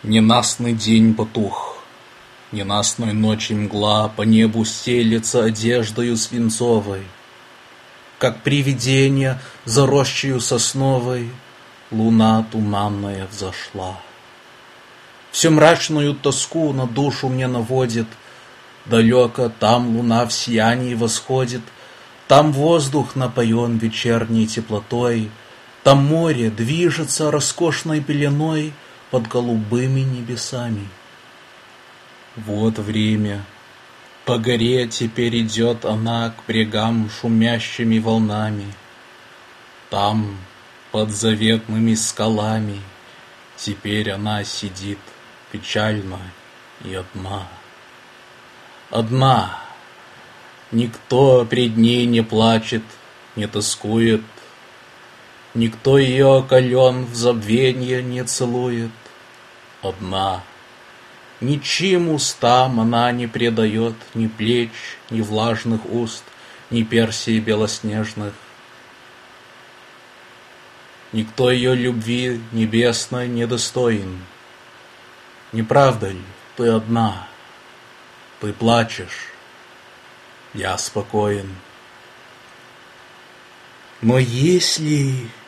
Ненастный день потух, ненастной ночи мгла по небу стелется одеждою свинцовой. Как привидение за рощею сосновой луна туманная взошла. Всю мрачную тоску на душу мне наводит, далеко там луна в сиянии восходит, там воздух напоен вечерней теплотой, там море движется роскошной пеленой под голубыми небесами. Вот время. По горе теперь идет она к брегам шумящими волнами. Там, под заветными скалами, теперь она сидит печально и одна. Одна. Никто пред ней не плачет, не тоскует. Никто ее околен в забвенье не целует. Одна. Ничьим устам она не предает ни плеч, ни влажных уст, ни персий белоснежных. Никто ее любви небесной не достоин. Не правда ли, ты одна? Ты плачешь, я спокоен. Но если